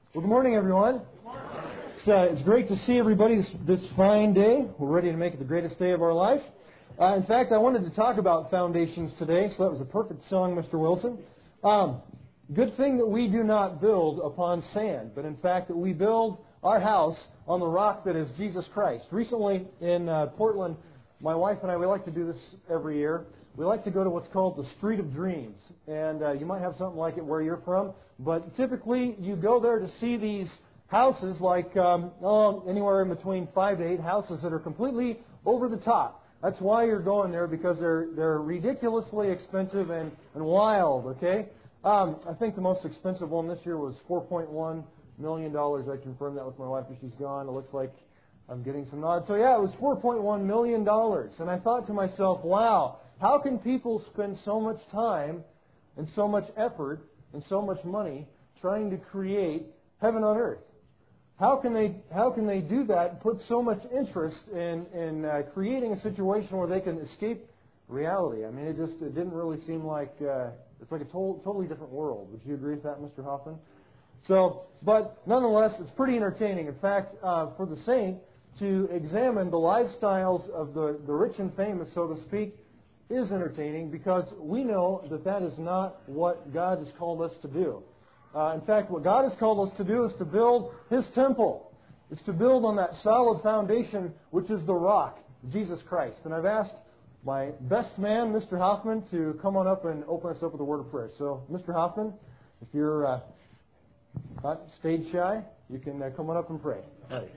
Well, good morning, everyone. It's great to see everybody this fine day. We're ready to make it the greatest day of our life. In fact, I wanted to talk about foundations today, so that was a perfect song, Mr. Wilson. Good thing that we do not build upon sand, but in fact that we build our house on the rock that is Jesus Christ. Recently in Portland, my wife and I, we like to do this every year. We like to go to what's called the Street of Dreams. And you might have something like it where you're from. But typically, you go there to see these houses like anywhere in between 5 to 8 houses that are completely over the top. That's why you're going there, because they're ridiculously expensive and wild, okay? I think the most expensive one this year was $4.1 million. I confirmed that with my wife, and she's gone. It looks like I'm getting some nods. So yeah, it was $4.1 million. And I thought to myself, wow, how can people spend so much time and so much effort and so much money trying to create heaven on earth? How can they do that and put so much interest in creating a situation where they can escape reality? I mean, it didn't really seem like it's like a totally different world. Would you agree with that, Mr. Hoffman? So, but nonetheless, it's pretty entertaining. In fact, for the saint to examine the lifestyles of the rich and famous, so to speak, is entertaining, because we know that is not what God has called us to do. In fact, what God has called us to do is to build His temple. It's to build on that solid foundation, which is the rock, Jesus Christ. And I've asked my best man, Mr. Hoffman, to come on up and open us up with a word of prayer. So, Mr. Hoffman, if you're not stage shy, you can come on up and pray. All right.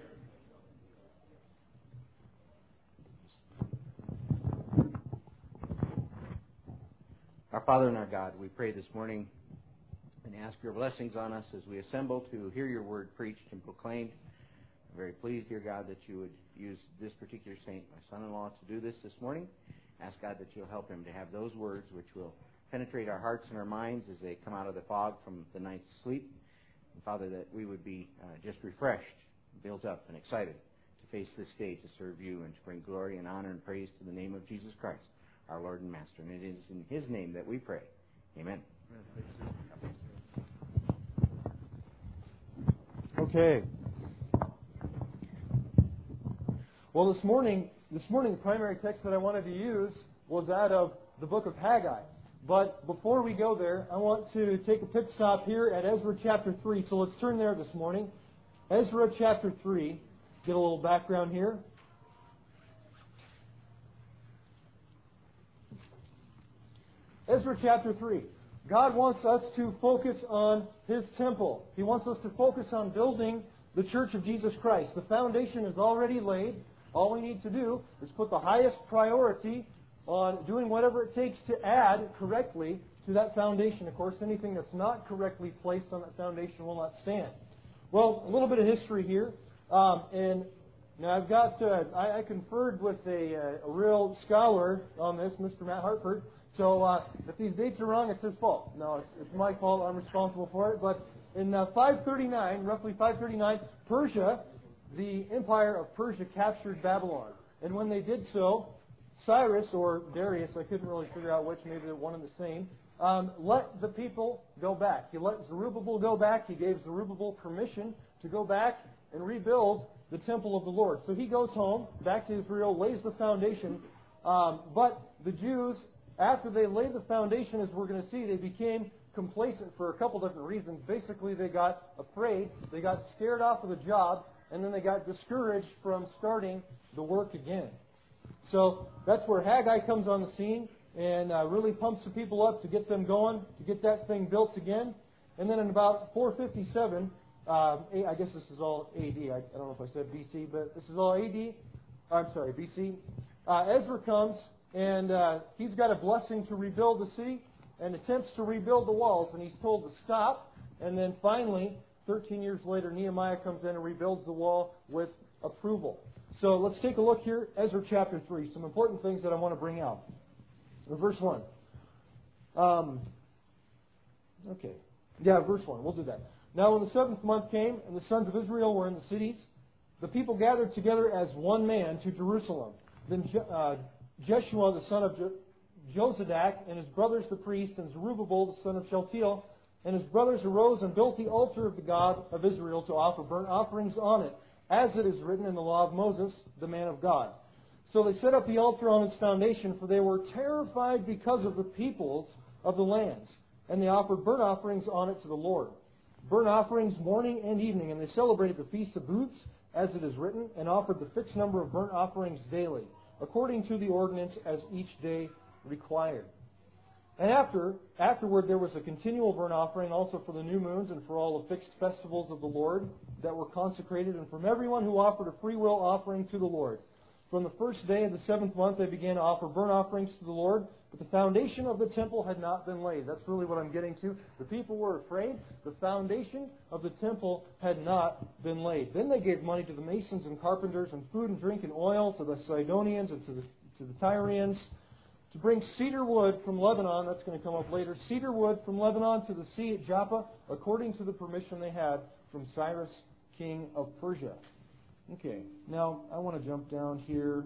Our Father and our God, we pray this morning and ask your blessings on us as we assemble to hear your word preached and proclaimed. I'm very pleased, dear God, that you would use this particular saint, my son-in-law, to do this morning. Ask God that you'll help him to have those words which will penetrate our hearts and our minds as they come out of the fog from the night's sleep. And Father, that we would be just refreshed, built up, and excited to face this day to serve you and to bring glory and honor and praise to the name of Jesus Christ, our Lord and Master. And it is in His name that we pray. Amen. Okay. Well, this morning, the primary text that I wanted to use was that of the book of Haggai. But before we go there, I want to take a pit stop here at Ezra chapter 3. So let's turn there this morning. Ezra chapter 3. Get a little background here. Ezra chapter 3. God wants us to focus on His temple. He wants us to focus on building the Church of Jesus Christ. The foundation is already laid. All we need to do is put the highest priority on doing whatever it takes to add correctly to that foundation. Of course, anything that's not correctly placed on that foundation will not stand. Well, a little bit of history here. And now I've got, I conferred with a real scholar on this, Mr. Matt Hartford. So if these dates are wrong, it's his fault. No, it's my fault. I'm responsible for it. But in 539, roughly 539, Persia, the empire of Persia, captured Babylon. And when they did so, Cyrus, or Darius, I couldn't really figure out which, maybe they're one and the same, let the people go back. He let Zerubbabel go back. He gave Zerubbabel permission to go back and rebuild the temple of the Lord. So he goes home, back to Israel, lays the foundation. But the Jews, after they laid the foundation, as we're going to see, they became complacent for a couple different reasons. Basically, they got afraid, they got scared off of the job, and then they got discouraged from starting the work again. So that's where Haggai comes on the scene and really pumps the people up to get them going, to get that thing built again. And then in about 457, I guess this is all AD. I don't know if I said BC, but this is all AD. I'm sorry, BC. Ezra comes, and he's got a blessing to rebuild the city and attempts to rebuild the walls, and he's told to stop. And then finally, 13 years later, Nehemiah comes in and rebuilds the wall with approval. So let's take a look here, Ezra chapter 3. Some important things that I want to bring out. Verse 1. Verse 1. We'll do that. Now when the 7th month came, and the sons of Israel were in the cities, the people gathered together as one man to Jerusalem. Then Jeshua, the son of Jozadak, and his brothers the priests, and Zerubbabel, the son of Shealtiel, And his brothers arose and built the altar of the God of Israel to offer burnt offerings on it, as it is written in the law of Moses, the man of God. So they set up the altar on its foundation, for they were terrified because of the peoples of the lands. And they offered burnt offerings on it to the Lord. Burnt offerings morning and evening. And they celebrated the Feast of Booths, as it is written, and offered the fixed number of burnt offerings daily, according to the ordinance as each day required. And afterward there was a continual burnt offering also for the new moons and for all the fixed festivals of the Lord that were consecrated, and from everyone who offered a free will offering to the Lord. From the first day of the 7th month they began to offer burnt offerings to the Lord, but the foundation of the temple had not been laid. That's really what I'm getting to. The people were afraid. The foundation of the temple had not been laid. Then they gave money to the masons and carpenters, and food and drink and oil to the Sidonians and to the Tyrians, to bring cedar wood from Lebanon, that's going to come up later, cedar wood from Lebanon to the sea at Joppa, according to the permission they had from Cyrus, king of Persia. Okay, now I want to jump down here.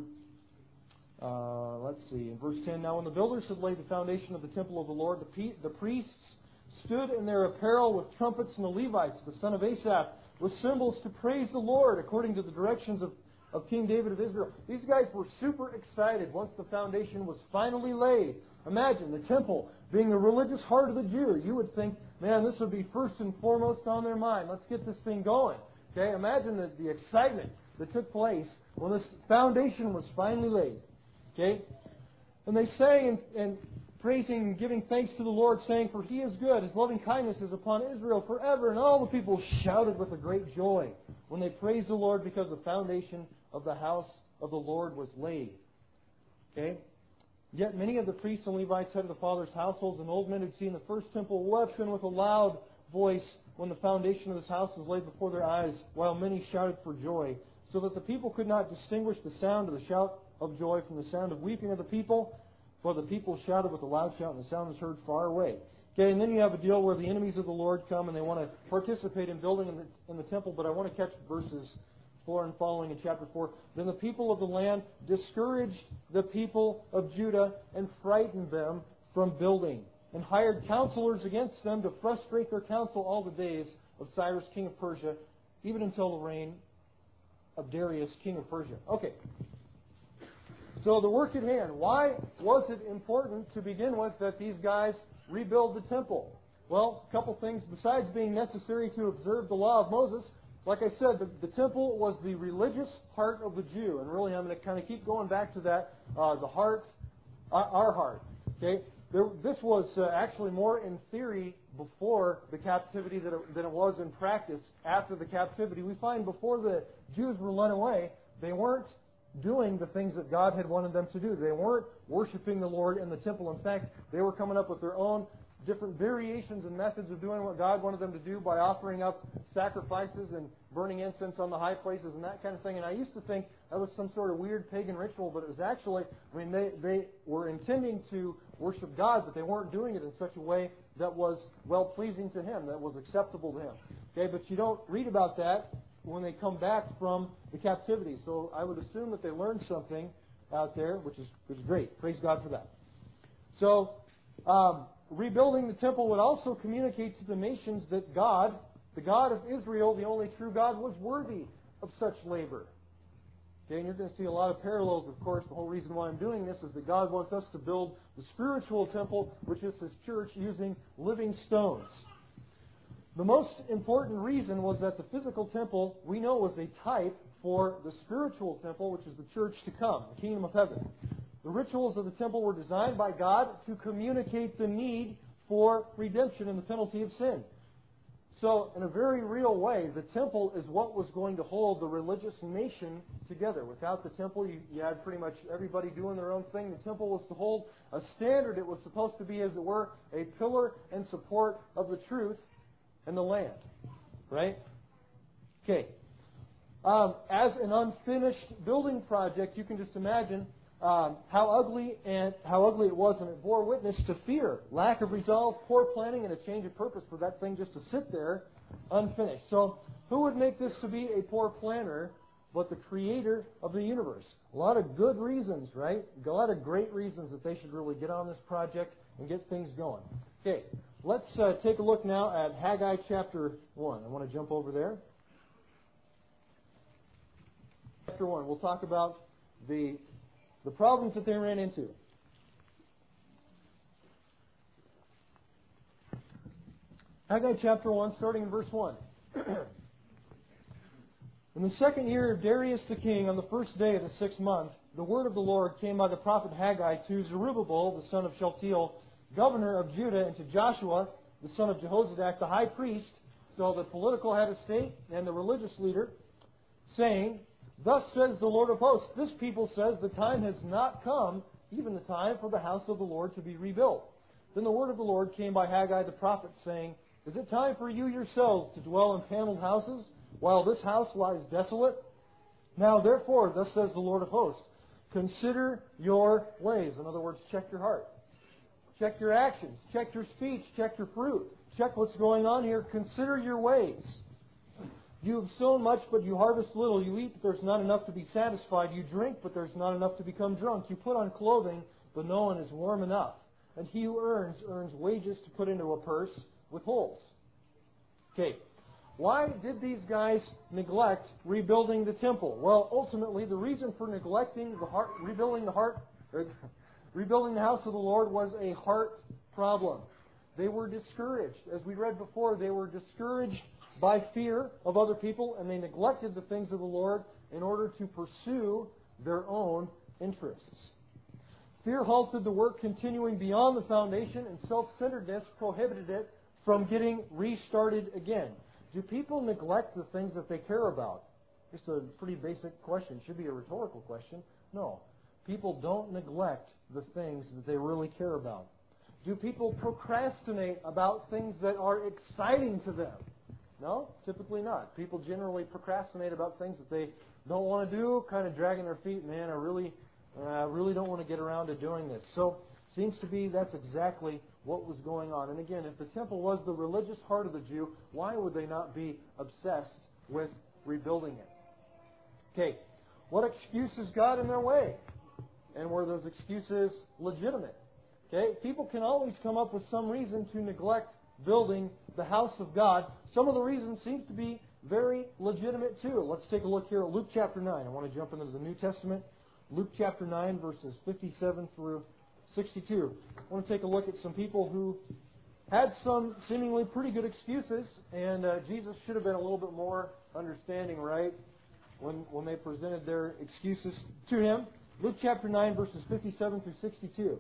Let's see, in verse 10, now when the builders had laid the foundation of the temple of the Lord, the priests stood in their apparel with trumpets, and the Levites, the son of Asaph, with cymbals to praise the Lord, according to the directions of King David of Israel. These guys were super excited once the foundation was finally laid. Imagine the temple being the religious heart of the Jew. You would think, man, this would be first and foremost on their mind. Let's get this thing going. Okay, imagine the excitement that took place when this foundation was finally laid. Okay, and they sang and praising and giving thanks to the Lord, saying, for He is good, His loving kindness is upon Israel forever. And all the people shouted with a great joy when they praised the Lord, because the foundation of the house of the Lord was laid. Okay? Yet many of the priests and Levites, head of the fathers' households, and old men who'd seen the first temple wept, and with a loud voice when the foundation of this house was laid before their eyes, while many shouted for joy, so that the people could not distinguish the sound of the shout of joy from the sound of weeping of the people, for the people shouted with a loud shout, and the sound was heard far away. Okay, and then you have a deal where the enemies of the Lord come and they want to participate in building in the temple, but I want to catch verses 4 and following in chapter 4. Then the people of the land discouraged the people of Judah and frightened them from building, and hired counselors against them to frustrate their counsel all the days of Cyrus, king of Persia, even until the reign of Darius, king of Persia. Okay. So the work at hand. Why was it important to begin with that these guys rebuild the temple? Well, a couple things. Besides being necessary to observe the law of Moses, like I said, the temple was the religious heart of the Jew. And really, I'm going to kind of keep going back to that, the heart, our heart. Okay? This was actually more in theory before the captivity than it was in practice after the captivity. We find before the Jews were led away, they weren't doing the things that God had wanted them to do. They weren't worshiping the Lord in the temple. In fact, they were coming up with their own different variations and methods of doing what God wanted them to do by offering up sacrifices and burning incense on the high places and that kind of thing. And I used to think that was some sort of weird pagan ritual, but it was actually, they were intending to worship God, but they weren't doing it in such a way that was well-pleasing to Him, that was acceptable to Him. Okay, but you don't read about that when they come back from the captivity. So I would assume that they learned something out there, which is great. Praise God for that. So rebuilding the temple would also communicate to the nations that God, the God of Israel, the only true God, was worthy of such labor. Okay, and you're going to see a lot of parallels, of course. The whole reason why I'm doing this is that God wants us to build the spiritual temple, which is His church, using living stones. The most important reason was that the physical temple, we know, was a type for the spiritual temple, which is the church to come, the kingdom of heaven. The rituals of the temple were designed by God to communicate the need for redemption and the penalty of sin. So, in a very real way, the temple is what was going to hold the religious nation together. Without the temple, you had pretty much everybody doing their own thing. The temple was to hold a standard. It was supposed to be, as it were, a pillar and support of the truth and the land, right? Okay. As an unfinished building project, you can just imagine how ugly it was, and it bore witness to fear, lack of resolve, poor planning, and a change of purpose for that thing just to sit there unfinished. So, who would make this to be a poor planner but the Creator of the universe? A lot of good reasons, right? A lot of great reasons that they should really get on this project and get things going. Okay. Let's take a look now at Haggai chapter 1. I want to jump over there. Chapter 1, we'll talk about the problems that they ran into. Haggai chapter 1, starting in verse 1. In the second year of Darius the king, on the first day of the 6th month, the word of the Lord came by the prophet Haggai to Zerubbabel, the son of Shealtiel, governor of Judah, and to Joshua, the son of Jehozadak, the high priest, so the political head of state and the religious leader, saying, Thus says the Lord of hosts, this people says the time has not come, even the time for the house of the Lord to be rebuilt. Then the word of the Lord came by Haggai the prophet, saying, Is it time for you yourselves to dwell in paneled houses, while this house lies desolate? Now therefore, thus says the Lord of hosts, consider your ways. In other words, check your heart. Check your actions. Check your speech. Check your fruit. Check what's going on here. Consider your ways. You have sown much, but you harvest little. You eat, but there's not enough to be satisfied. You drink, but there's not enough to become drunk. You put on clothing, but no one is warm enough. And he who earns wages to put into a purse with holes. Okay. Why did these guys neglect rebuilding the temple? Well, ultimately, the reason for neglecting rebuilding the house of the Lord was a heart problem. They were discouraged. As we read before, they were discouraged by fear of other people, and they neglected the things of the Lord in order to pursue their own interests. Fear halted the work continuing beyond the foundation, and self-centeredness prohibited it from getting restarted again. Do people neglect the things that they care about? It's a pretty basic question. It should be a rhetorical question. No. People don't neglect the things that they really care about. Do people procrastinate about things that are exciting to them? No, typically not. People generally procrastinate about things that they don't want to do, kind of dragging their feet. Man, I really don't want to get around to doing this. So, seems to be that's exactly what was going on. And again, if the temple was the religious heart of the Jew, why would they not be obsessed with rebuilding it? Okay, what excuses got in their way? And were those excuses legitimate? Okay, people can always come up with some reason to neglect building the house of God. Some of the reasons seem to be very legitimate too. Let's take a look here at Luke chapter 9. I want to jump into the New Testament. Luke chapter 9, verses 57 through 62. I want to take a look at some people who had some seemingly pretty good excuses, and Jesus should have been a little bit more understanding, right, when they presented their excuses to Him. Luke chapter 9, verses 57 through 62.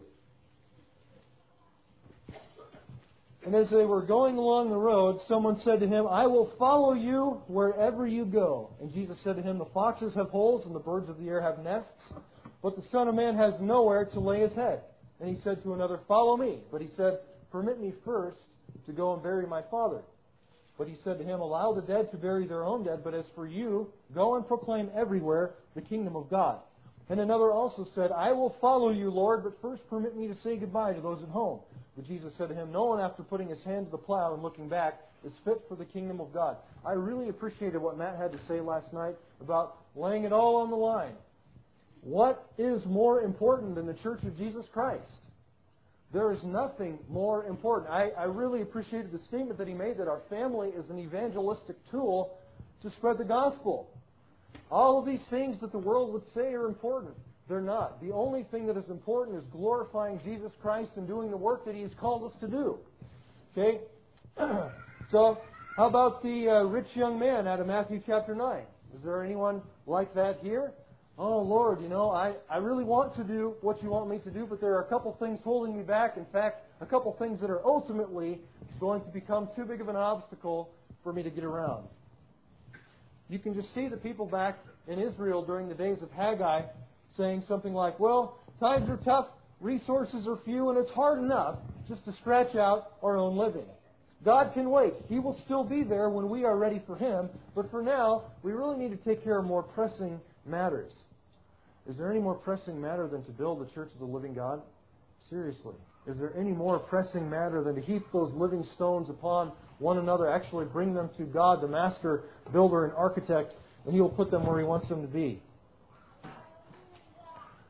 And as they were going along the road, someone said to Him, I will follow you wherever you go. And Jesus said to him, The foxes have holes and the birds of the air have nests, but the Son of Man has nowhere to lay His head. And He said to another, Follow me. But he said, Permit me first to go and bury my father. But He said to him, Allow the dead to bury their own dead, but as for you, go and proclaim everywhere the kingdom of God. And another also said, I will follow you, Lord, but first permit me to say goodbye to those at home. But Jesus said to him, No one, after putting his hand to the plow and looking back, is fit for the kingdom of God. I really appreciated what Matt had to say last night about laying it all on the line. What is more important than the Church of Jesus Christ? There is nothing more important. I really appreciated the statement that he made that our family is an evangelistic tool to spread the gospel. All of these things that the world would say are important, they're not. The only thing that is important is glorifying Jesus Christ and doing the work that He has called us to do. Okay? So, how about the rich young man out of Matthew chapter 9? Is there anyone like that here? Oh, Lord, I really want to do what You want me to do, but there are a couple things holding me back. In fact, a couple things that are ultimately going to become too big of an obstacle for me to get around. You can just see the people back in Israel during the days of Haggai saying something like, well, times are tough, resources are few, and it's hard enough just to scratch out our own living. God can wait. He will still be there when we are ready for Him, but for now, we really need to take care of more pressing matters. Is there any more pressing matter than to build the church of the living God? Seriously. Is there any more pressing matter than to heap those living stones upon one another, actually bring them to God, the master builder and architect, and He will put them where He wants them to be?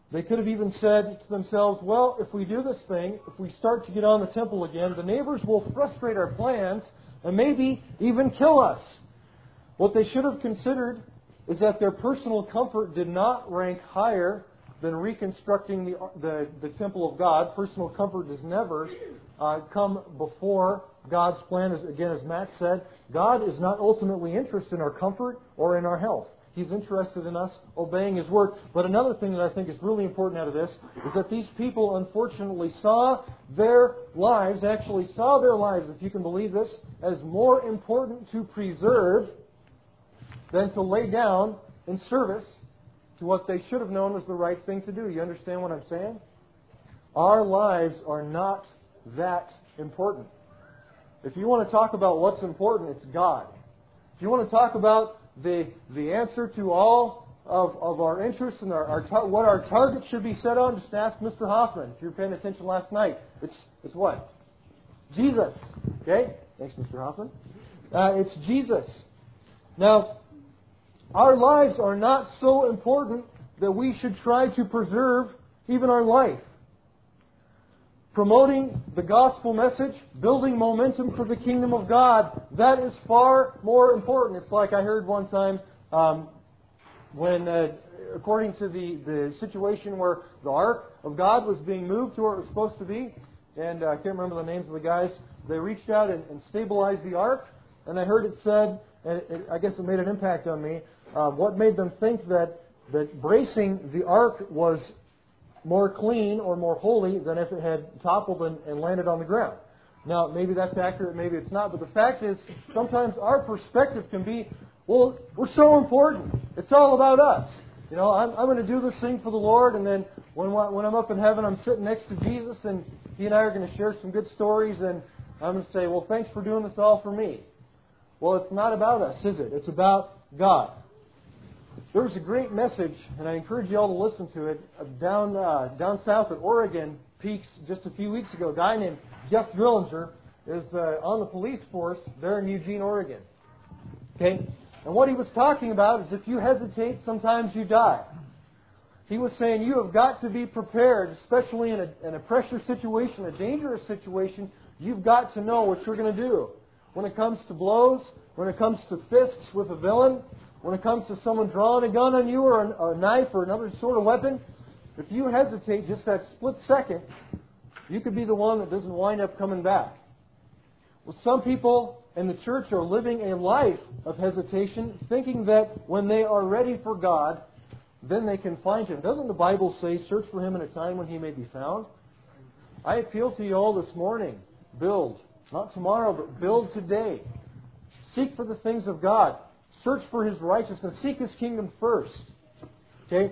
They could have even said to themselves, well, if we do this thing, if we start to get on the temple again, the neighbors will frustrate our plans and maybe even kill us. What they should have considered is that their personal comfort did not rank higher than reconstructing the temple of God. Personal comfort does never come before God's plan. As Matt said, God is not ultimately interested in our comfort or in our health. He's interested in us obeying His Word. But another thing that I think is really important out of this is that these people unfortunately saw their lives, if you can believe this, as more important to preserve than to lay down in service to what they should have known was the right thing to do. You understand what I'm saying? Our lives are not that important. If you want to talk about what's important, it's God. If you want to talk about the answer to all of our interests and what our target should be set on, just ask Mr. Hoffman. If you were paying attention last night, it's what? Jesus. Okay? Thanks, Mr. Hoffman. It's Jesus. Now, our lives are not so important that we should try to preserve even our life. Promoting the gospel message, building momentum for the kingdom of God, that is far more important. It's like I heard one time when, according to the situation where the Ark of God was being moved to where it was supposed to be, and I can't remember the names of the guys, they reached out and stabilized the Ark, and I heard it said, and I guess it made an impact on me, what made them think that bracing the Ark was more clean or more holy than if it had toppled and landed on the ground. Now, maybe that's accurate, maybe it's not, but the fact is, sometimes our perspective can be, well, we're so important. It's all about us. You know, I'm going to do this thing for the Lord, and then when I'm up in heaven, I'm sitting next to Jesus, and He and I are going to share some good stories, and I'm going to say, well, thanks for doing this all for me. Well, it's not about us, is it? It's about God. There was a great message, and I encourage you all to listen to it, down south at Oregon Peaks just a few weeks ago. A guy named Jeff Drillinger is on the police force there in Eugene, Oregon. Okay? And what he was talking about is if you hesitate, sometimes you die. He was saying you have got to be prepared, especially in a pressure situation, a dangerous situation. You've got to know what you're going to do. When it comes to blows, when it comes to fists with a villain, when it comes to someone drawing a gun on you or a knife or another sort of weapon, if you hesitate just that split second, you could be the one that doesn't wind up coming back. Well, some people in the church are living a life of hesitation, thinking that when they are ready for God, then they can find Him. Doesn't the Bible say, search for Him in a time when He may be found? I appeal to you all this morning, build. Not tomorrow, but build today. Seek for the things of God. Search for His righteousness. Seek His kingdom first. Okay?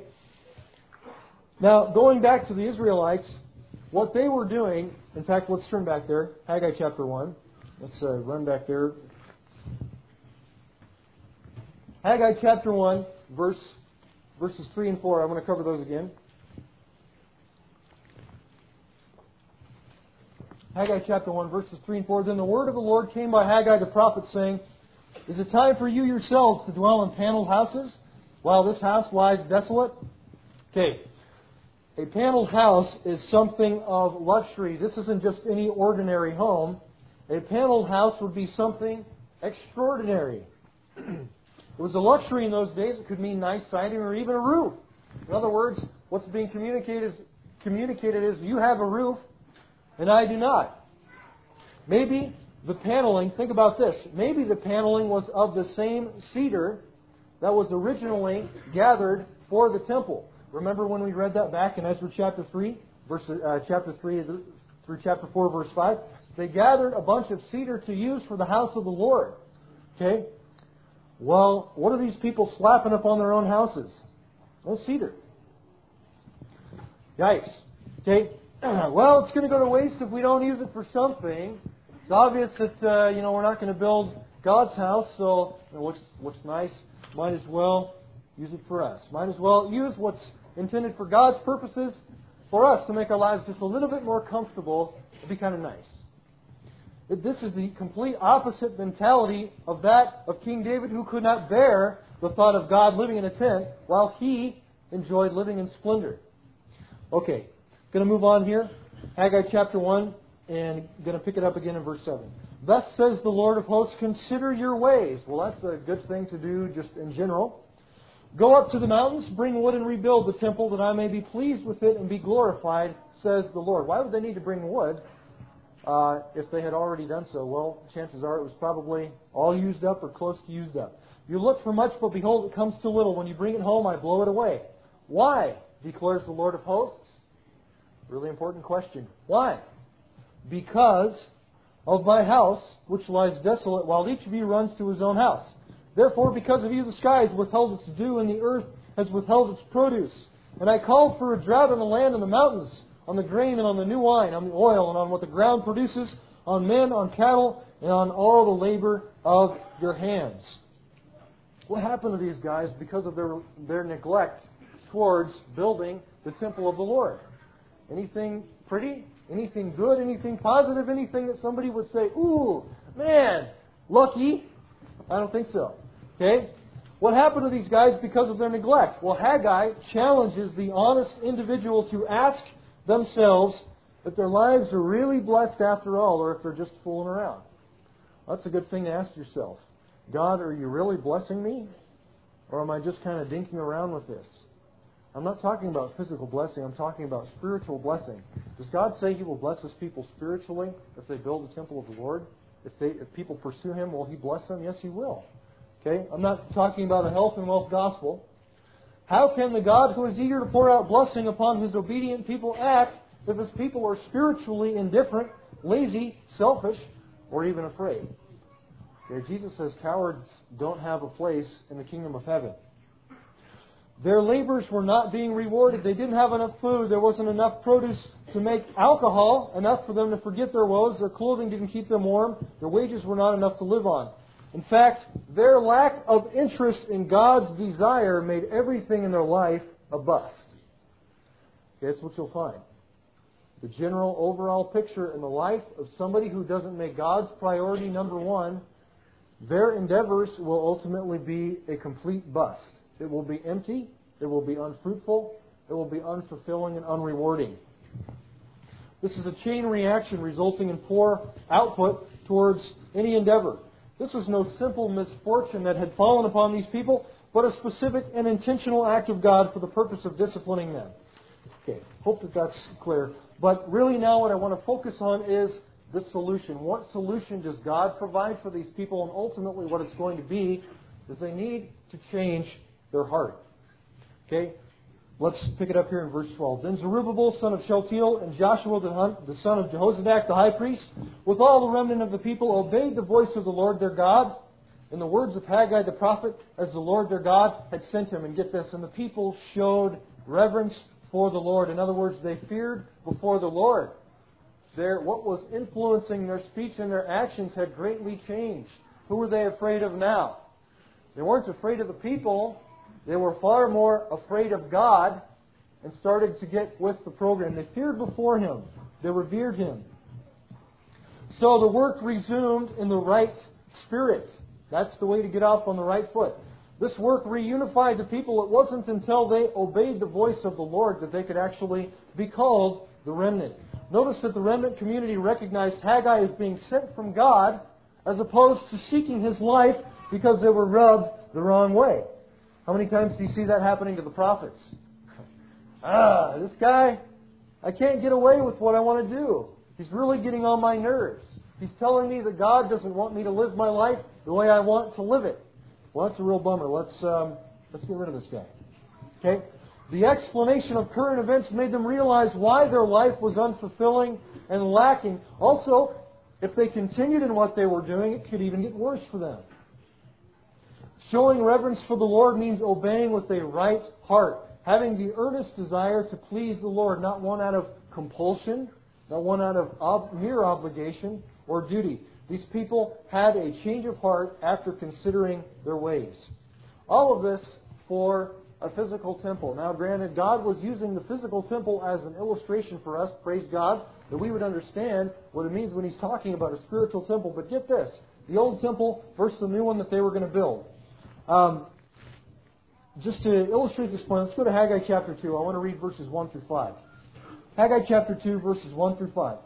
Now, going back to the Israelites, what they were doing, in fact, let's turn back there. Haggai chapter 1. Let's run back there. Haggai chapter 1, verses 3 and 4. I'm going to cover those again. Haggai chapter 1, verses 3 and 4. Then the word of the Lord came by Haggai the prophet, saying, Is it time for you yourselves to dwell in paneled houses, while this house lies desolate? Okay. A paneled house is something of luxury. This isn't just any ordinary home. A paneled house would be something extraordinary. It was a luxury in those days. It could mean nice siding or even a roof. In other words, what's being communicated is you have a roof and I do not. Maybe the paneling, think about this, maybe the paneling was of the same cedar that was originally gathered for the temple. Remember when we read that back in Ezra chapter 3, chapter 3 through chapter 4, verse 5? They gathered a bunch of cedar to use for the house of the Lord. Okay? Well, what are these people slapping up on their own houses? Well, cedar. Yikes. Okay? Well, it's going to go to waste if we don't use it for something. It's obvious that we're not going to build God's house, so what's nice, might as well use it for us. Might as well use what's intended for God's purposes for us to make our lives just a little bit more comfortable. It'd be kind of nice. This is the complete opposite mentality of that of King David, who could not bear the thought of God living in a tent while he enjoyed living in splendor. Okay, going to move on here. Haggai chapter 1, and going to pick it up again in verse 7. Thus says the Lord of hosts, consider your ways. Well, that's a good thing to do just in general. Go up to the mountains, bring wood, and rebuild the temple, that I may be pleased with it and be glorified, says the Lord. Why would they need to bring wood if they had already done so? Well, chances are it was probably all used up or close to used up. You look for much, but behold, it comes to little. When you bring it home, I blow it away. Why? Declares the Lord of hosts. Really important question. Why? Because of my house, which lies desolate, while each of you runs to his own house. Therefore, because of you, the sky has withheld its dew, and the earth has withheld its produce. And I called for a drought on the land and the mountains, on the grain and on the new wine, on the oil and on what the ground produces, on men, on cattle, and on all the labor of your hands. What happened to these guys because of their neglect towards building the temple of the Lord? Anything pretty? Anything good? Anything positive? Anything that somebody would say, ooh, man, lucky? I don't think so. Okay? What happened to these guys because of their neglect? Well, Haggai challenges the honest individual to ask themselves if their lives are really blessed after all, or if they're just fooling around. That's a good thing to ask yourself. God, are you really blessing me? Or am I just kind of dinking around with this? I'm not talking about physical blessing. I'm talking about spiritual blessing. Does God say He will bless His people spiritually if they build the temple of the Lord? If people pursue Him, will He bless them? Yes, He will. Okay? I'm not talking about a health and wealth gospel. How can the God who is eager to pour out blessing upon His obedient people act if His people are spiritually indifferent, lazy, selfish, or even afraid? Okay, Jesus says cowards don't have a place in the kingdom of heaven. Their labors were not being rewarded. They didn't have enough food. There wasn't enough produce to make alcohol, enough for them to forget their woes. Their clothing didn't keep them warm. Their wages were not enough to live on. In fact, their lack of interest in God's desire made everything in their life a bust. Okay, that's what you'll find. The general overall picture in the life of somebody who doesn't make God's priority number one, their endeavors will ultimately be a complete bust. It will be empty, it will be unfruitful, it will be unfulfilling and unrewarding. This is a chain reaction resulting in poor output towards any endeavor. This was no simple misfortune that had fallen upon these people, but a specific and intentional act of God for the purpose of disciplining them. Okay, hope that that's clear. But really now what I want to focus on is the solution. What solution does God provide for these people? And ultimately what it's going to be is they need to change their heart. Okay? Let's pick it up here in verse 12. Then Zerubbabel, son of Shealtiel, and Joshua, the son of Jehozadak, the high priest, with all the remnant of the people, obeyed the voice of the Lord their God, in the words of Haggai the prophet, as the Lord their God had sent him. And get this, and the people showed reverence for the Lord. In other words, they feared before the Lord. What was influencing their speech and their actions had greatly changed. Who were they afraid of now? They weren't afraid of the people. They were far more afraid of God and started to get with the program. They feared before Him. They revered Him. So the work resumed in the right spirit. That's the way to get off on the right foot. This work reunified the people. It wasn't until they obeyed the voice of the Lord that they could actually be called the remnant. Notice that the remnant community recognized Haggai as being sent from God as opposed to seeking his life because they were rubbed the wrong way. How many times do you see that happening to the prophets? This guy, I can't get away with what I want to do. He's really getting on my nerves. He's telling me that God doesn't want me to live my life the way I want to live it. Well, that's a real bummer. Let's get rid of this guy. Okay? The explanation of current events made them realize why their life was unfulfilling and lacking. Also, if they continued in what they were doing, it could even get worse for them. Showing reverence for the Lord means obeying with a right heart, having the earnest desire to please the Lord, not one out of compulsion, not one out of mere obligation or duty. These people had a change of heart after considering their ways. All of this for a physical temple. Now, granted, God was using the physical temple as an illustration for us, praise God, that we would understand what it means when He's talking about a spiritual temple. But get this, the old temple versus the new one that they were going to build. Just to illustrate this point, let's go to Haggai chapter 2. I want to read verses 1 through 5. Haggai chapter 2, verses 1 through 5.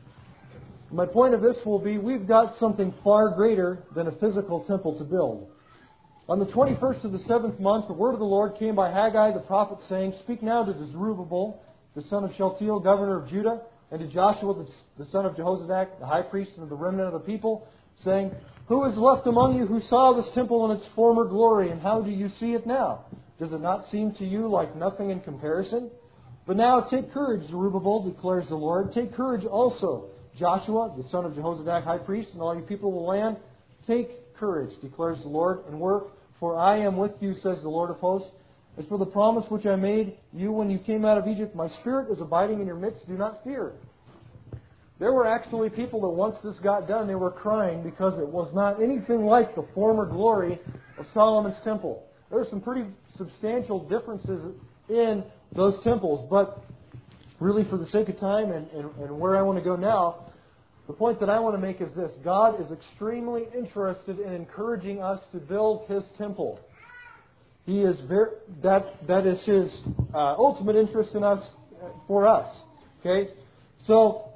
My point of this will be we've got something far greater than a physical temple to build. On the 21st of the 7th month, the word of the Lord came by Haggai the prophet, saying, Speak now to Zerubbabel, the son of Shealtiel, governor of Judah, and to Joshua, the son of Jehozadak, the high priest, and the remnant of the people, saying, Who is left among you who saw this temple in its former glory, and how do you see it now? Does it not seem to you like nothing in comparison? But now take courage, Zerubbabel, declares the Lord. Take courage also, Joshua, the son of Jehozadak, high priest, and all you people of the land. Take courage, declares the Lord, and work, for I am with you, says the Lord of hosts. As for the promise which I made you when you came out of Egypt, my Spirit is abiding in your midst. Do not fear. There were actually people that once this got done, they were crying because it was not anything like the former glory of Solomon's temple. There were some pretty substantial differences in those temples, but really for the sake of time and where I want to go now, the point that I want to make is this. God is extremely interested in encouraging us to build His temple. He is that is His ultimate interest in us, for us. Okay? So,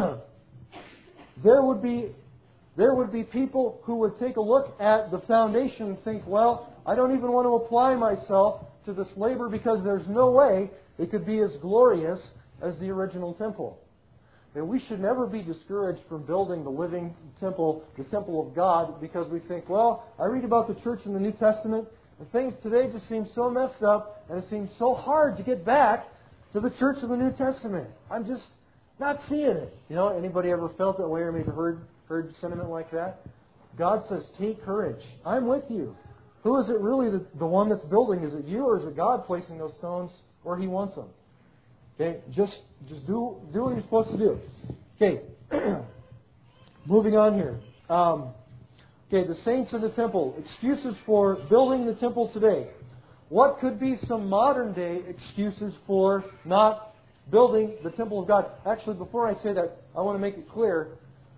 there would be people who would take a look at the foundation and think, well, I don't even want to apply myself to this labor because there's no way it could be as glorious as the original temple. And we should never be discouraged from building the living temple, the temple of God, because we think, well, I read about the church in the New Testament, and things today just seem so messed up, and it seems so hard to get back to the church of the New Testament. I'm just not seeing it. You know, anybody ever felt that way or maybe heard sentiment like that? God says, take courage. I'm with you. Who is it really the one that's building? Is it you, or is it God placing those stones where He wants them? Okay, just do what you're supposed to do. Okay, moving on here. Okay, the saints in the temple. Excuses for building the temple today. What could be some modern day excuses for not building the temple of God? Actually, before I say that, I want to make it clear.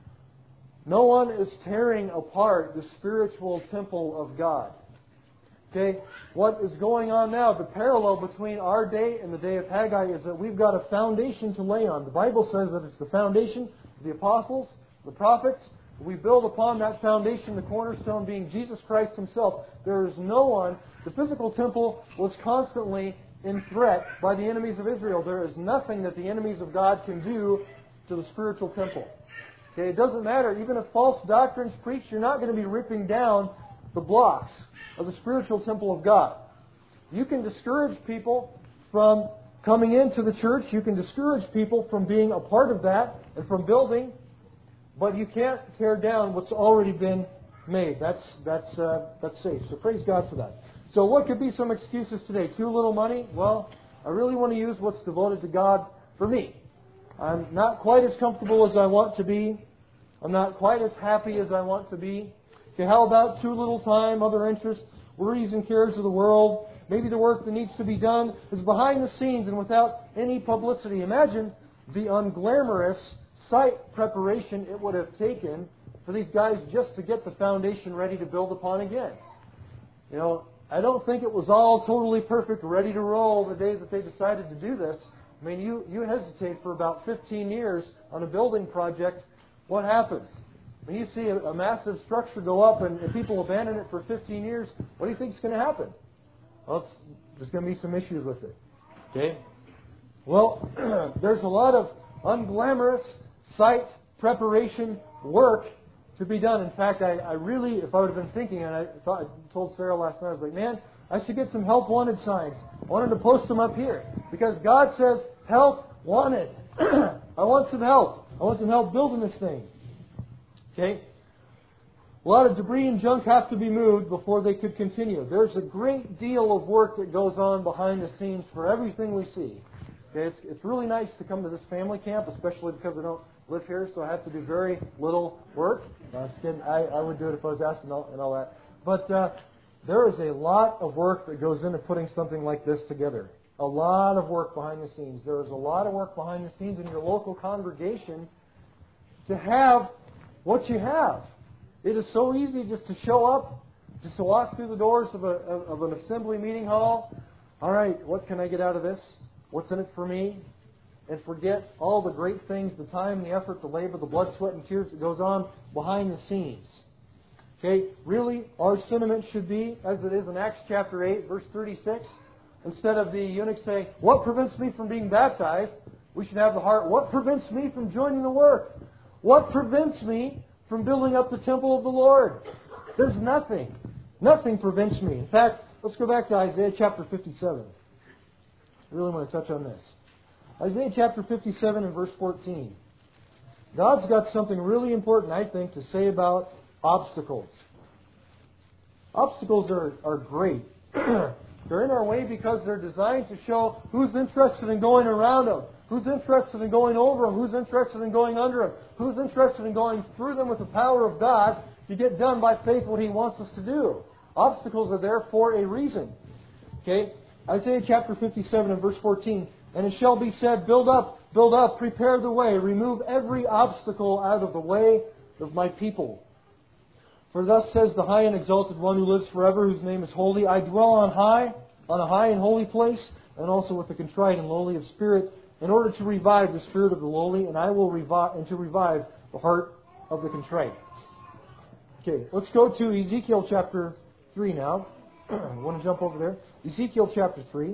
No one is tearing apart the spiritual temple of God. Okay, what is going on now, the parallel between our day and the day of Haggai is that we've got a foundation to lay on. The Bible says that it's the foundation of the apostles, the prophets. We build upon that foundation, the cornerstone being Jesus Christ Himself. There is no one. The physical temple was constantly in threat by the enemies of Israel. There is nothing that the enemies of God can do to the spiritual temple. Okay, it doesn't matter. Even if false doctrines preach, you're not going to be ripping down the blocks of the spiritual temple of God. You can discourage people from coming into the church. You can discourage people from being a part of that and from building, but you can't tear down what's already been made. That's safe. So praise God for that. So what could be some excuses today? Too little money? Well, I really want to use what's devoted to God for me. I'm not quite as comfortable as I want to be. I'm not quite as happy as I want to be. Okay, how about too little time, other interests, worries and cares of the world? Maybe the work that needs to be done is behind the scenes and without any publicity. Imagine the unglamorous site preparation it would have taken for these guys just to get the foundation ready to build upon again. You know, I don't think it was all totally perfect, ready to roll the day that they decided to do this. I mean, you hesitate for about 15 years on a building project. What happens? When you see a massive structure go up and people abandon it for 15 years, what do you think is going to happen? Well, there's going to be some issues with it. Okay? Well, there's a lot of unglamorous site preparation work to be done. In fact, I really, if I would have been thinking, and I told Sarah last night, I was like, man, I should get some help wanted signs. I wanted to post them up here. Because God says, help wanted. I want some help. I want some help building this thing. Okay? A lot of debris and junk have to be moved before they could continue. There's a great deal of work that goes on behind the scenes for everything we see. Okay? It's really nice to come to this family camp, especially because I don't live here, so I have to do very little work. I would do it if I was asked and all that. But there is a lot of work that goes into putting something like this together. A lot of work behind the scenes. There is a lot of work behind the scenes in your local congregation to have what you have. It is so easy just to show up, just to walk through the doors of an assembly meeting hall. All right, what can I get out of this? What's in it for me? and forget all the great things, the time, the effort, the labor, the blood, sweat, and tears that goes on behind the scenes. Okay, really, our sentiment should be, as it is in Acts chapter 8, verse 36, instead of the eunuch saying, "What prevents me from being baptized?" we should have the heart, "What prevents me from joining the work? What prevents me from building up the temple of the Lord?" There's nothing. Nothing prevents me. In fact, let's go back to Isaiah chapter 57. I really want to touch on this. Isaiah chapter 57 and verse 14. God's got something really important, I think, to say about obstacles. Obstacles are great. They're in our way because they're designed to show who's interested in going around them, who's interested in going over them, who's interested in going under them, who's interested in going through them with the power of God to get done by faith what He wants us to do. Obstacles are there for a reason. Okay? Isaiah chapter 57 and verse 14. "And it shall be said, build up, prepare the way, remove every obstacle out of the way of my people. For thus says the high and exalted one who lives forever, whose name is holy. I dwell on a high and holy place, and also with the contrite and lowly of spirit, in order to revive the spirit of the lowly, and I will revive the heart of the contrite." Okay, let's go to Ezekiel chapter 3 now. I want to jump over there. Ezekiel chapter 3.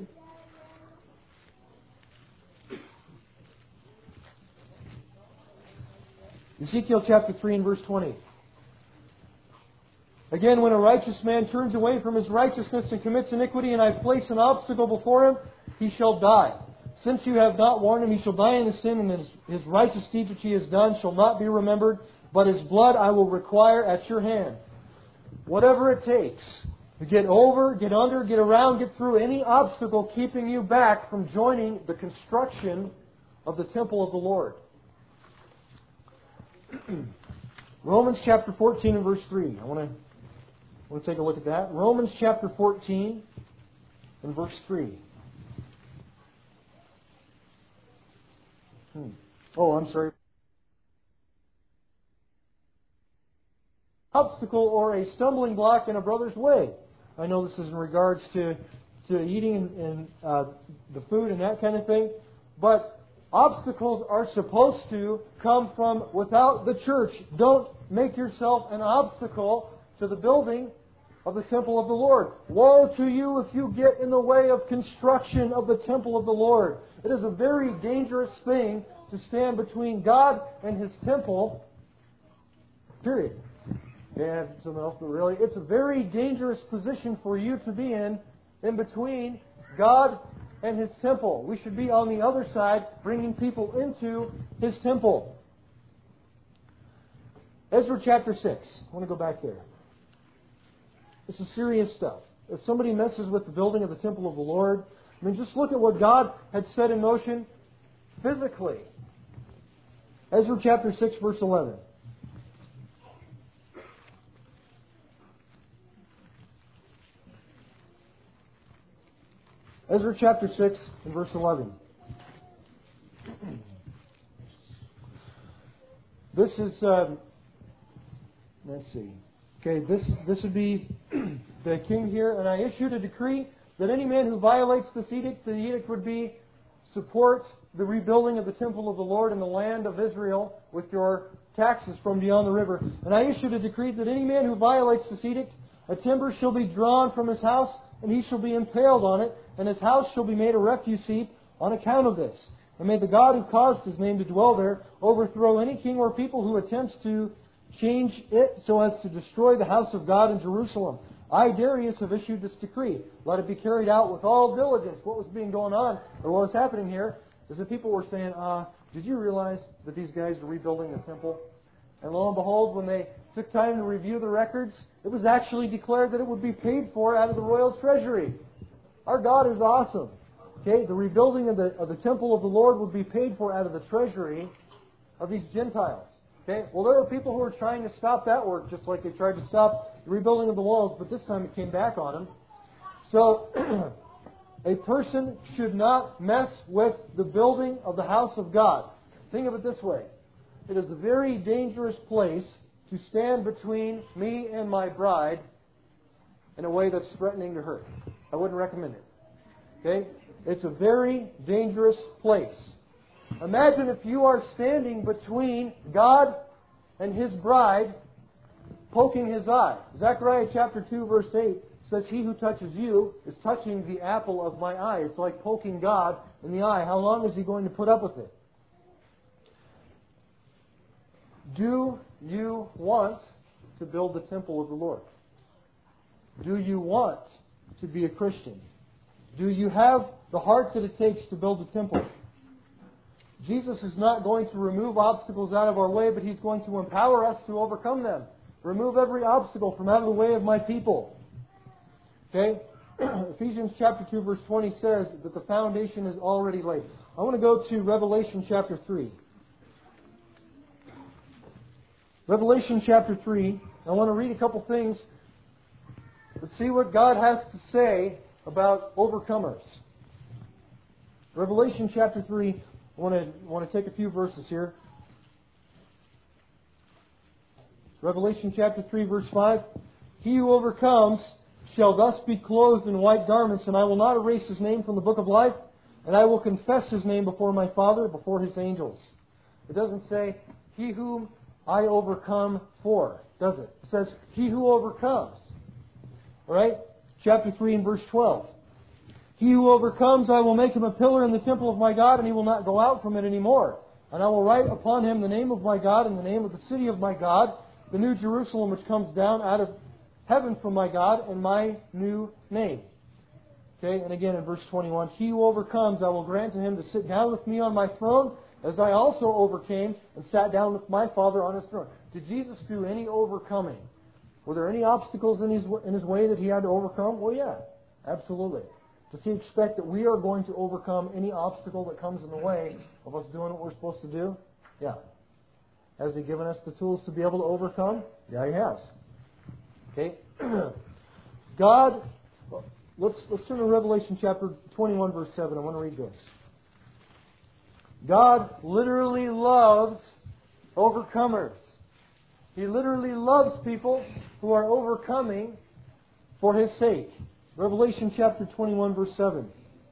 Ezekiel chapter 3 and verse 20. "Again, when a righteous man turns away from his righteousness and commits iniquity, and I place an obstacle before him, he shall die. Since you have not warned him, he shall die in his sin, and his righteous deeds which he has done shall not be remembered, but his blood I will require at your hand." Whatever it takes to get over, get under, get around, get through any obstacle keeping you back from joining the construction of the temple of the Lord. Romans chapter 14 and verse 3. I want to take a look at that. Romans chapter 14 and verse 3. Oh, I'm sorry. Obstacle or a stumbling block in a brother's way. I know this is in regards to eating and the food and that kind of thing, but obstacles are supposed to come from without the church. Don't make yourself an obstacle to the building of the temple of the Lord. Woe to you if you get in the way of construction of the temple of the Lord. It is a very dangerous thing to stand between God and His temple. Period. And something else, but really, it's a very dangerous position for you to be in between God and His temple. We should be on the other side, bringing people into His temple. Ezra chapter 6. I want to go back there. This is serious stuff. If somebody messes with the building of the temple of the Lord, I mean, just look at what God had set in motion physically. Ezra chapter 6, verse 11. Ezra chapter 6 and verse 11. This is, let's see. Okay, this would be the king here. "And I issued a decree that any man who violates this edict, the edict would be support the rebuilding of the temple of the Lord in the land of Israel with your taxes from beyond the river. And I issued a decree that any man who violates this edict, a timber shall be drawn from his house, and he shall be impaled on it, and his house shall be made a refuse heap on account of this. And may the God who caused His name to dwell there overthrow any king or people who attempts to change it so as to destroy the house of God in Jerusalem. I, Darius, have issued this decree. Let it be carried out with all diligence." What was being going on, or what was happening here, is that people were saying, did you realize that these guys are rebuilding the temple? And lo and behold, when they took time to review the records, it was actually declared that it would be paid for out of the royal treasury. Our God is awesome. Okay, the rebuilding of the temple of the Lord would be paid for out of the treasury of these Gentiles. Okay, well, there were people who were trying to stop that work, just like they tried to stop the rebuilding of the walls, but this time it came back on them. So, a person should not mess with the building of the house of God. Think of it this way. It is a very dangerous place to stand between me and my bride in a way that's threatening to her. I wouldn't recommend it. Okay? It's a very dangerous place. Imagine if you are standing between God and His bride, poking His eye. Zechariah chapter 2 verse 8 says, "He who touches you is touching the apple of my eye." It's like poking God in the eye. How long is He going to put up with it? Do you want to build the temple of the Lord? Do you want to be a Christian? Do you have the heart that it takes to build the temple? Jesus is not going to remove obstacles out of our way, but He's going to empower us to overcome them. Remove every obstacle from out of the way of my people. Okay? Ephesians chapter 2 verse 20 says that the foundation is already laid. I want to go to Revelation chapter 3. Revelation chapter 3. I want to read a couple things. Let's see what God has to say about overcomers. Revelation chapter 3. I want to take a few verses here. Revelation chapter 3 verse 5. "He who overcomes shall thus be clothed in white garments, and I will not erase his name from the book of life, and I will confess his name before my Father, before His angels." It doesn't say, "He whom I overcome for," does it? It says, "He who overcomes." All right? Chapter 3 and verse 12. "He who overcomes, I will make him a pillar in the temple of my God, and he will not go out from it any more. And I will write upon him the name of my God and the name of the city of my God, the new Jerusalem which comes down out of heaven from my God, and my new name." Okay, and again in verse 21, "He who overcomes, I will grant to him to sit down with me on my throne, as I also overcame and sat down with my Father on His throne." Did Jesus do any overcoming? Were there any obstacles in His way that He had to overcome? Well, yeah, absolutely. Does He expect that we are going to overcome any obstacle that comes in the way of us doing what we're supposed to do? Yeah. Has He given us the tools to be able to overcome? Yeah, He has. Okay. God, let's turn to Revelation chapter 21, verse 7. I want to read this. God literally loves overcomers. He literally loves people who are overcoming for His sake. Revelation chapter 21, verse 7.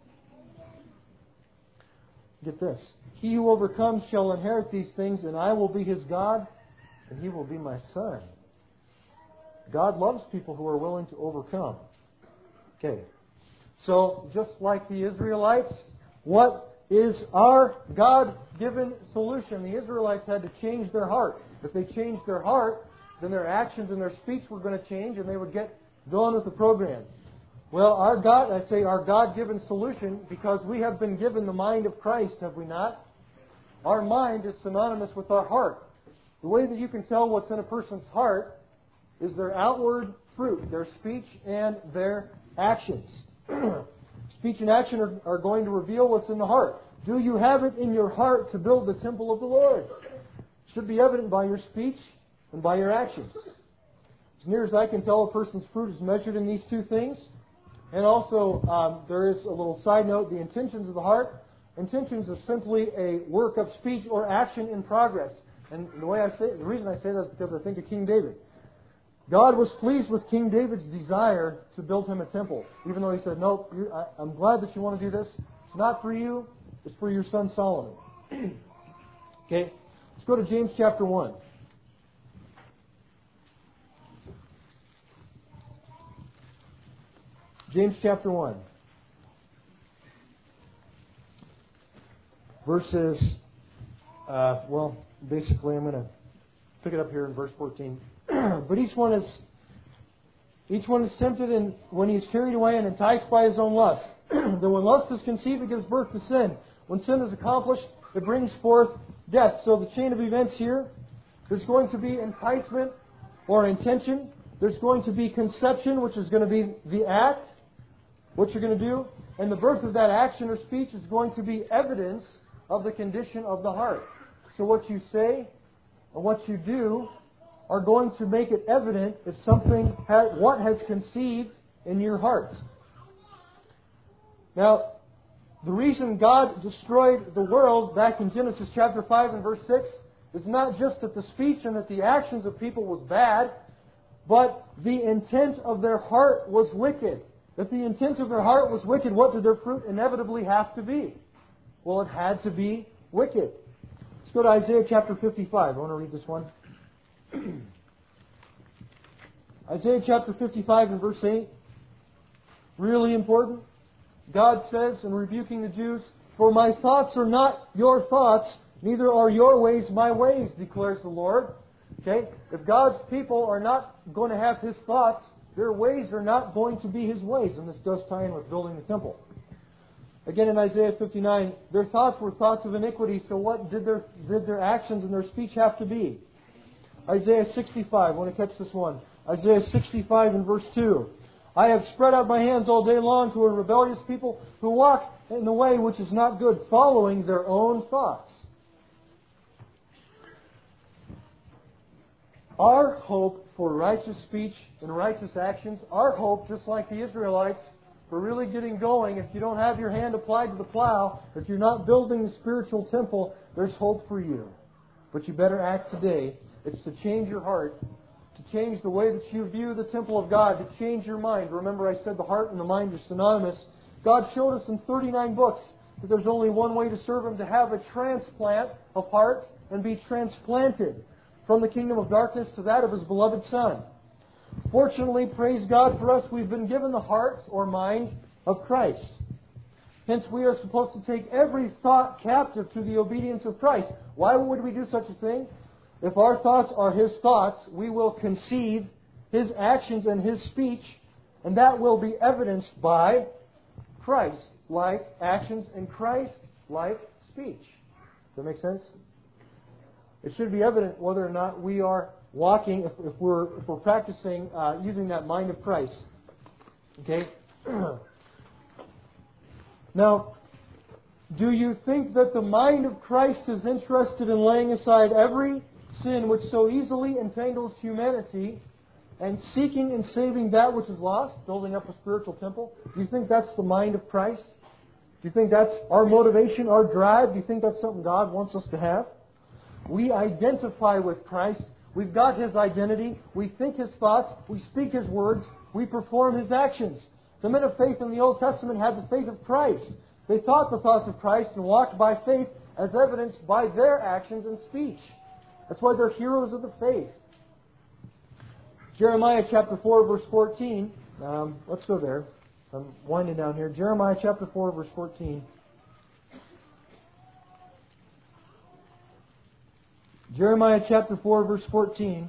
Get this. "He who overcomes shall inherit these things, and I will be his God, and he will be my son." God loves people who are willing to overcome. Okay. So, just like the Israelites, what is our God-given solution? The Israelites had to change their heart. If they changed their heart, then their actions and their speech were going to change, and they would get going with the program. Well, our God-given solution, because we have been given the mind of Christ, have we not? Our mind is synonymous with our heart. The way that you can tell what's in a person's heart is their outward fruit, their speech and their actions. Speech and action are going to reveal what's in the heart. Do you have it in your heart to build the temple of the Lord? It should be evident by your speech and by your actions. As near as I can tell, a person's fruit is measured in these two things. And also, there is a little side note, the intentions of the heart. Intentions is simply a work of speech or action in progress. And the reason I say that is because I think of King David. God was pleased with King David's desire to build him a temple. Even though he said, "Nope, I'm glad that you want to do this. It's not for you, it's for your son Solomon." Okay, let's go to James chapter 1. James chapter 1. Verses, basically I'm going to pick it up here in verse 14. "But each one is tempted, and when he is carried away and enticed by his own lust. Then when lust is conceived, it gives birth to sin. When sin is accomplished, it brings forth death." So the chain of events here, there's going to be enticement or intention. There's going to be conception, which is going to be the act, what you're going to do. And the birth of that action or speech is going to be evidence of the condition of the heart. So what you say and what you do are going to make it evident if what has conceived in your heart. Now, the reason God destroyed the world back in Genesis chapter 5 and verse 6 is not just that the speech and that the actions of people was bad, but the intent of their heart was wicked. If the intent of their heart was wicked, what did their fruit inevitably have to be? Well, it had to be wicked. Let's go to Isaiah chapter 55. I want to read this one. Isaiah chapter 55 and verse 8. Really important. God says in rebuking the Jews, "For my thoughts are not your thoughts, neither are your ways my ways, declares the Lord." Okay? If God's people are not going to have His thoughts, their ways are not going to be His ways. And this does tie in with building the temple. Again in Isaiah 59, their thoughts were thoughts of iniquity, so what did their actions and their speech have to be? Isaiah 65, I want to catch this one. Isaiah 65 and verse 2. "I have spread out my hands all day long to a rebellious people who walk in the way which is not good, following their own thoughts." Our hope for righteous speech and righteous actions, our hope, just like the Israelites, for really getting going, if you don't have your hand applied to the plow, if you're not building the spiritual temple, there's hope for you. But you better act today. It's to change your heart, to change the way that you view the temple of God, to change your mind. Remember I said the heart and the mind are synonymous. God showed us in 39 books that there's only one way to serve Him, to have a transplant of heart and be transplanted from the kingdom of darkness to that of His beloved Son. Fortunately, praise God for us, we've been given the heart or mind of Christ. Hence, we are supposed to take every thought captive to the obedience of Christ. Why would we do such a thing? If our thoughts are His thoughts, we will conceive His actions and His speech, and that will be evidenced by Christ-like actions and Christ-like speech. Does that make sense? It should be evident whether or not we are walking, if we're practicing using that mind of Christ. Okay? Now, do you think that the mind of Christ is interested in laying aside every sin which so easily entangles humanity and seeking and saving that which is lost, building up a spiritual temple? Do you think that's the mind of Christ? Do you think that's our motivation, our drive? Do you think that's something God wants us to have? We identify with Christ. We've got His identity. We think His thoughts. We speak His words. We perform His actions. The men of faith in the Old Testament had the faith of Christ. They thought the thoughts of Christ and walked by faith as evidenced by their actions and speech. That's why they're heroes of the faith. Jeremiah chapter 4, verse 14. Let's go there. I'm winding down here. Jeremiah chapter 4, verse 14. Jeremiah chapter 4, verse 14.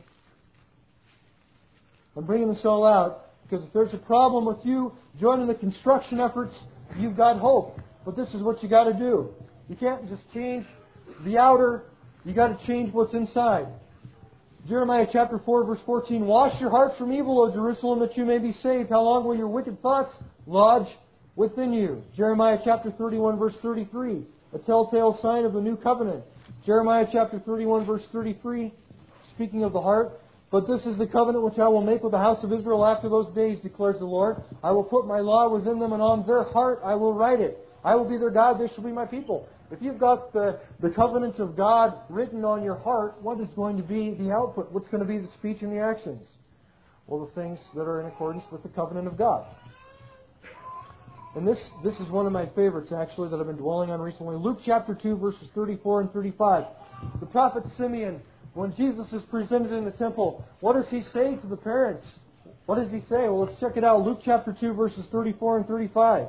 I'm bringing this all out because if there's a problem with you joining the construction efforts, you've got hope. But this is what you got to do. You can't just change the outer. You got to change what's inside. Jeremiah chapter 4, verse 14. "Wash your heart from evil, O Jerusalem, that you may be saved. How long will your wicked thoughts lodge within you?" Jeremiah chapter 31, verse 33. A telltale sign of the new covenant. Jeremiah chapter 31, verse 33, speaking of the heart. "But this is the covenant which I will make with the house of Israel after those days, declares the Lord. I will put my law within them, and on their heart I will write it. I will be their God, they shall be my people." If you've got the covenant of God written on your heart, what is going to be the output? What's going to be the speech and the actions? Well, the things that are in accordance with the covenant of God. And this is one of my favorites, actually, that I've been dwelling on recently. Luke chapter 2, verses 34 and 35. The prophet Simeon, when Jesus is presented in the temple, what does he say to the parents? What does he say? Well, let's check it out. Luke chapter 2, verses 34 and 35.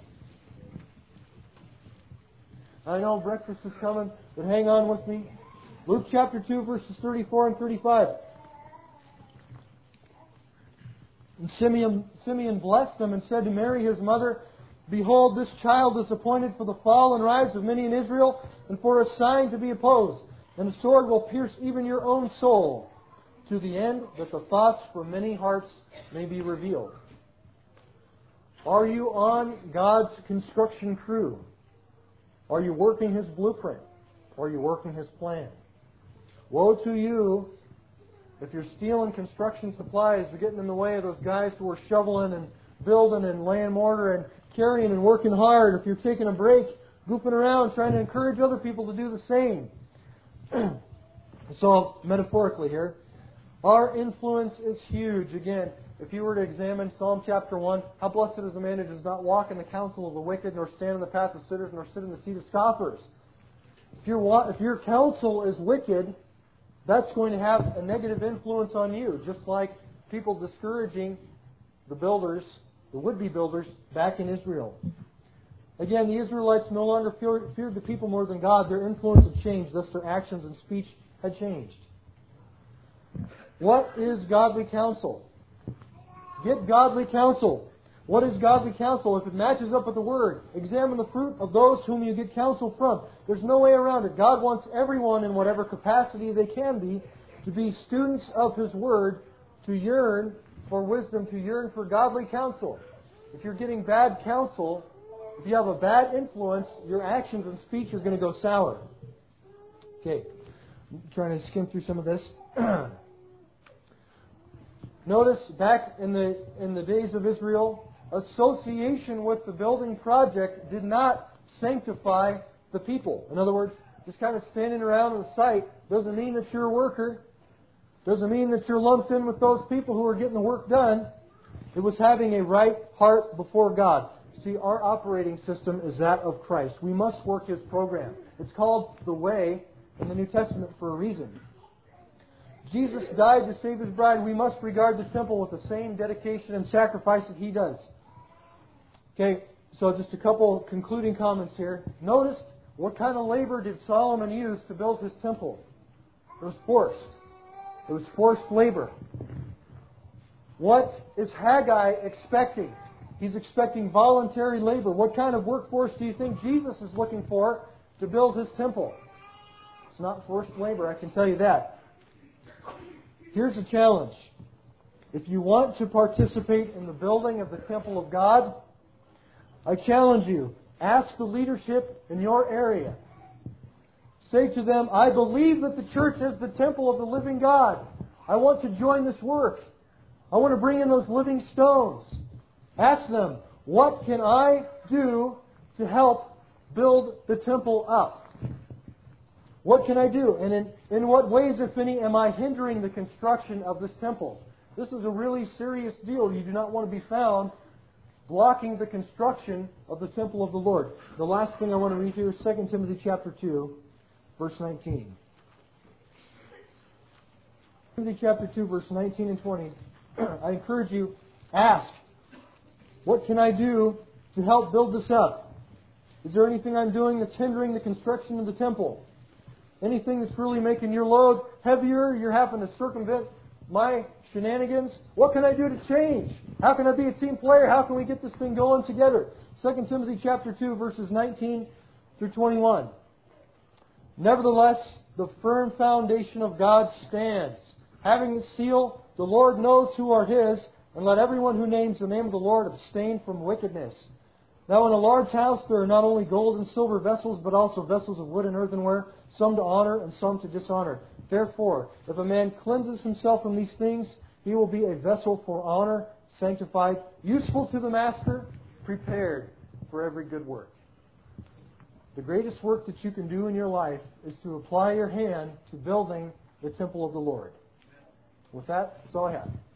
I know breakfast is coming, but hang on with me. Luke chapter 2, verses 34 and 35. And Simeon blessed them and said to Mary, his mother, "Behold, this child is appointed for the fall and rise of many in Israel, and for a sign to be opposed. And the sword will pierce even your own soul, to the end that the thoughts for many hearts may be revealed." Are you on God's construction crew? Are you working His blueprint? Are you working His plan? Woe to you if you're stealing construction supplies or getting in the way of those guys who are shoveling and building and laying mortar and carrying and working hard. If you're taking a break, goofing around, trying to encourage other people to do the same. So, metaphorically here, our influence is huge. Again, if you were to examine Psalm chapter 1, how blessed is the man who does not walk in the counsel of the wicked, nor stand in the path of sinners, nor sit in the seat of scoffers. If your counsel is wicked, that's going to have a negative influence on you, just like people discouraging the builders, the would-be builders, back in Israel. Again, the Israelites no longer feared the people more than God. Their influence had changed, thus their actions and speech had changed. What is godly counsel? Get godly counsel. What is godly counsel? If it matches up with the Word, examine the fruit of those whom you get counsel from. There's no way around it. God wants everyone, in whatever capacity they can be, to be students of His Word, to yearn for wisdom, to yearn for godly counsel. If you're getting bad counsel, if you have a bad influence, your actions and speech are going to go sour. Okay, I'm trying to skim through some of this. Notice back in the days of Israel, association with the building project did not sanctify the people. In other words, just kind of standing around the site doesn't mean that you're a worker. Doesn't mean that you're lumped in with those people who are getting the work done. It was having a right heart before God. See, our operating system is that of Christ. We must work His program. It's called the way in the New Testament for a reason. Jesus died to save His bride. We must regard the temple with the same dedication and sacrifice that He does. Okay, so just a couple concluding comments here. Notice, what kind of labor did Solomon use to build his temple? It was forced. It was forced labor. What is Haggai expecting? He's expecting voluntary labor. What kind of workforce do you think Jesus is looking for to build His temple? It's not forced labor, I can tell you that. Here's a challenge. If you want to participate in the building of the temple of God, I challenge you, ask the leadership in your area. Say to them, I believe that the church is the temple of the living God. I want to join this work. I want to bring in those living stones. Ask them, what can I do to help build the temple up? What can I do? And in what ways, if any, am I hindering the construction of this temple? This is a really serious deal. You do not want to be found blocking the construction of the temple of the Lord. The last thing I want to read here is 2 Timothy chapter 2, verse 19. Timothy chapter 2, verse 19 and 20. I encourage you, ask, what can I do to help build this up? Is there anything I'm doing that's hindering the construction of the temple? Anything that's really making your load heavier? You're having to circumvent my shenanigans? What can I do to change? How can I be a team player? How can we get this thing going together? 2 Timothy chapter 2, verses 19 through 21. Nevertheless, the firm foundation of God stands. Having the seal, the Lord knows who are His, and let everyone who names the name of the Lord abstain from wickedness. Now in a large house there are not only gold and silver vessels, but also vessels of wood and earthenware, some to honor and some to dishonor. Therefore, if a man cleanses himself from these things, he will be a vessel for honor, sanctified, useful to the master, prepared for every good work. The greatest work that you can do in your life is to apply your hand to building the temple of the Lord. With that, that's all I have.